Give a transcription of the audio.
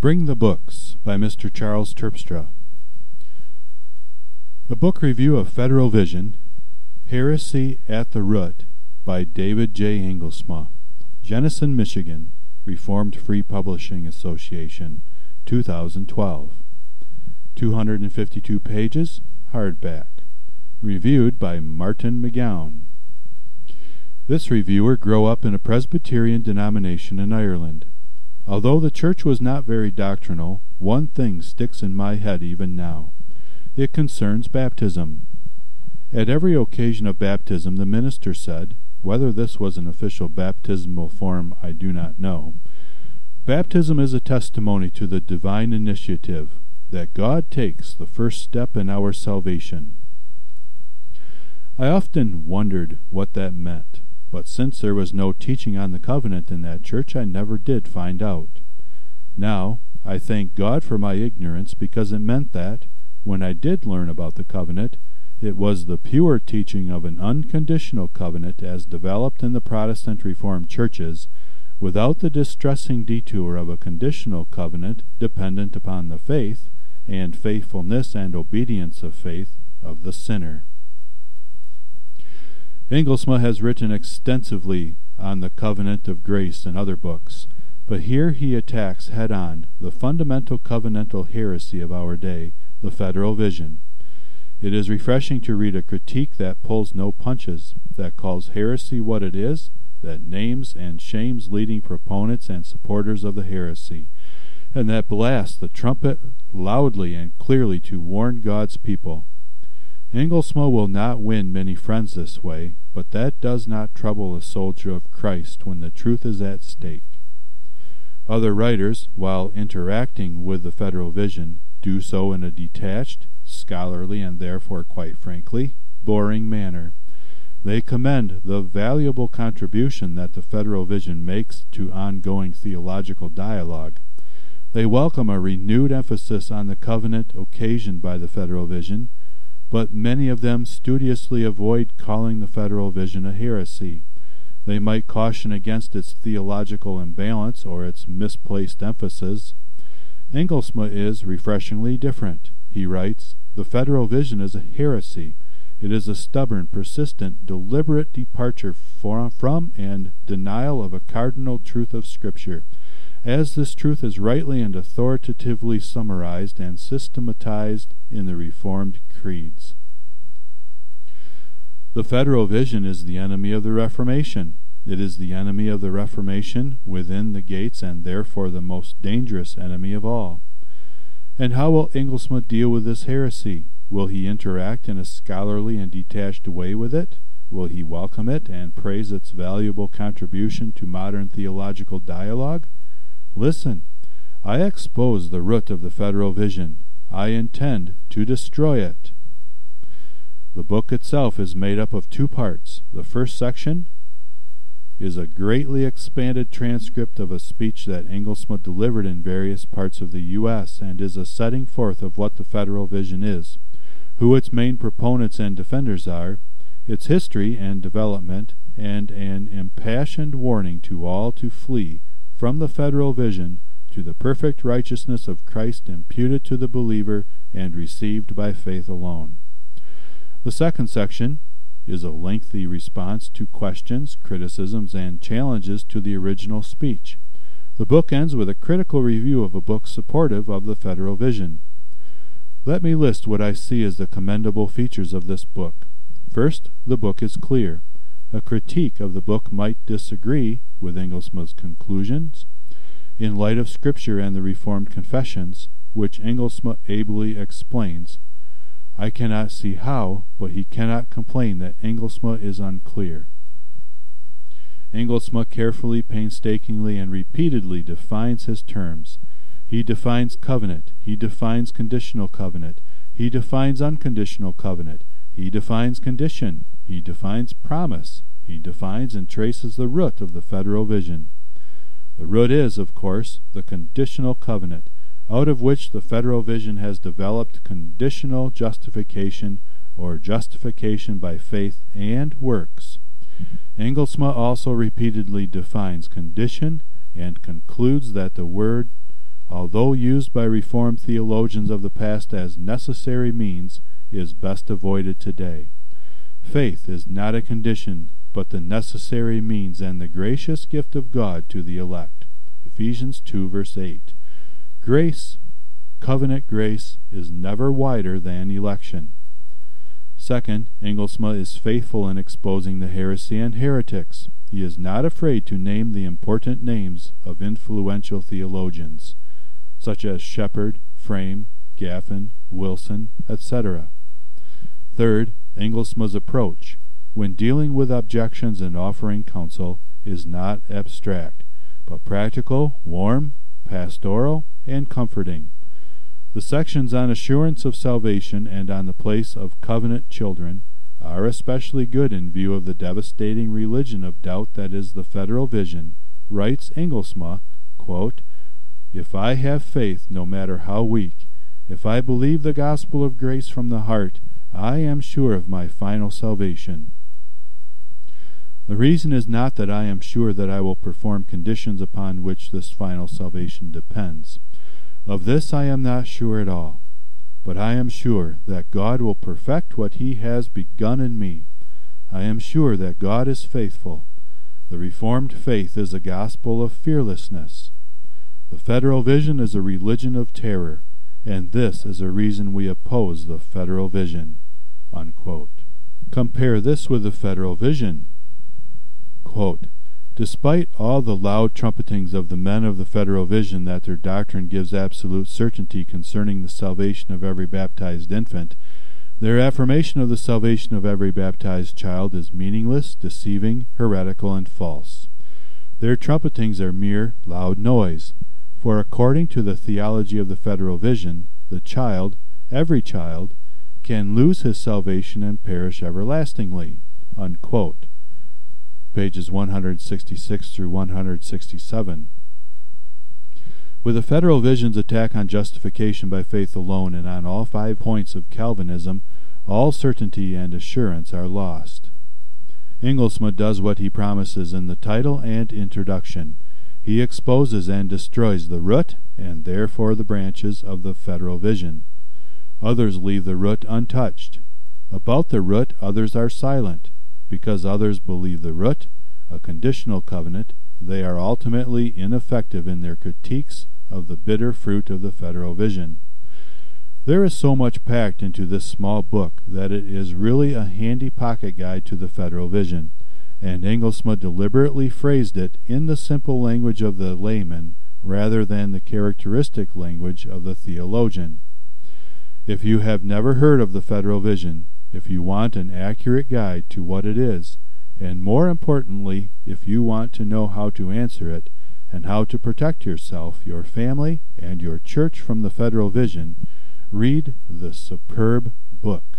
Bring the Books by Mr. Charles Terpstra. A book review of Federal Vision, Heresy at the Root by David J. Engelsma, Jenison, Michigan, Reformed Free Publishing Association, 2012. 252 pages, hardback. Reviewed by Martin McGowan. This reviewer grew up in a Presbyterian denomination in Ireland. Although the church was not very doctrinal, one thing sticks in my head even now. It concerns baptism. At every occasion of baptism, the minister said, whether this was an official baptismal form I do not know, "Baptism is a testimony to the divine initiative, that God takes the first step in our salvation." I often wondered what that meant. But since there was no teaching on the covenant in that church, I never did find out. Now, I thank God for my ignorance, because it meant that, when I did learn about the covenant, it was the pure teaching of an unconditional covenant as developed in the Protestant Reformed churches, without the distressing detour of a conditional covenant dependent upon the faith and faithfulness and obedience of faith of the sinner. Engelsma has written extensively on the covenant of grace in other books, but here he attacks head-on the fundamental covenantal heresy of our day, the Federal Vision. It is refreshing to read a critique that pulls no punches, that calls heresy what it is, that names and shames leading proponents and supporters of the heresy, and that blasts the trumpet loudly and clearly to warn God's people. Engelsma will not win many friends this way, but that does not trouble a soldier of Christ when the truth is at stake. Other writers, while interacting with the Federal Vision, do so in a detached, scholarly, and therefore, quite frankly, boring manner. They commend the valuable contribution that the Federal Vision makes to ongoing theological dialogue. They welcome a renewed emphasis on the covenant occasioned by the Federal Vision, but many of them studiously avoid calling the Federal Vision a heresy. They might caution against its theological imbalance or its misplaced emphasis. Engelsma is refreshingly different. He writes, "The Federal Vision is a heresy. It is a stubborn, persistent, deliberate departure from and denial of a cardinal truth of Scripture, as this truth is rightly and authoritatively summarized and systematized in the Reformed creeds." The Federal Vision is the enemy of the Reformation. It is the enemy of the Reformation within the gates, and therefore the most dangerous enemy of all. And how will Engelsma deal with this heresy? Will he interact in a scholarly and detached way with it? Will he welcome it and praise its valuable contribution to modern theological dialogue? Listen, I expose the root of the Federal Vision. I intend to destroy it. The book itself is made up of two parts. The first section is a greatly expanded transcript of a speech that Engelsma delivered in various parts of the U.S. and is a setting forth of what the Federal Vision is, who its main proponents and defenders are, its history and development, and an impassioned warning to all to flee from the Federal Vision to the perfect righteousness of Christ imputed to the believer and received by faith alone. The second section is a lengthy response to questions, criticisms, and challenges to the original speech. The book ends with a critical review of a book supportive of the Federal Vision. Let me list what I see as the commendable features of this book. First, the book is clear. A critique of the book might disagree with Engelsma's conclusions. In light of Scripture and the Reformed confessions, which Engelsma ably explains, I cannot see how, but he cannot complain that Engelsma is unclear. Engelsma carefully, painstakingly, and repeatedly defines his terms. He defines covenant. He defines conditional covenant. He defines unconditional covenant. He defines condition. He defines promise. He defines and traces the root of the Federal Vision. The root is, of course, the conditional covenant, out of which the Federal Vision has developed conditional justification, or justification by faith and works. Engelsma also repeatedly defines condition and concludes that the word although used by Reformed theologians of the past as necessary means, is best avoided today. Faith is not a condition, but the necessary means and the gracious gift of God to the elect. Ephesians 2 verse 8. Grace, covenant grace, is never wider than election. Second, Engelsma is faithful in exposing the heresy and heretics. He is not afraid to name the important names of influential theologians, such as Shepherd, Frame, Gaffin, Wilson, etc. Third, Engelsma's approach, when dealing with objections and offering counsel, is not abstract, but practical, warm, pastoral, and comforting. The sections on assurance of salvation and on the place of covenant children are especially good in view of the devastating religion of doubt that is the federal vision. Writes Engelsma, quote, "If I have faith, no matter how weak, if I believe the gospel of grace from the heart, I am sure of my final salvation. The reason is not that I am sure that I will perform conditions upon which this final salvation depends. Of this I am not sure at all. But I am sure that God will perfect what He has begun in me. I am sure that God is faithful. The Reformed faith is a gospel of fearlessness. The federal vision is a religion of terror, and this is a reason we oppose the federal vision." Unquote. Compare this with the federal vision. Quote, "Despite all the loud trumpetings of the men of the federal vision that their doctrine gives absolute certainty concerning the salvation of every baptized infant, their affirmation of the salvation of every baptized child is meaningless, deceiving, heretical, and false. Their trumpetings are mere loud noise, for according to the theology of the federal vision, the child, every child, can lose his salvation and perish everlastingly." Unquote. Pages 166 through 167. With the federal vision's attack on justification by faith alone and on all 5 points of Calvinism, all certainty and assurance are lost. Engelsma does what he promises in the title and introduction. He exposes and destroys the root, and therefore the branches, of the federal vision. Others leave the root untouched. About the root others are silent. Because others believe the root, a conditional covenant, they are ultimately ineffective in their critiques of the bitter fruit of the federal vision. There is so much packed into this small book that it is really a handy pocket guide to the federal vision, and Engelsma deliberately phrased it in the simple language of the layman rather than the characteristic language of the theologian. If you have never heard of the federal vision, if you want an accurate guide to what it is, and more importantly, if you want to know how to answer it, and how to protect yourself, your family, and your church from the federal vision, read the superb book.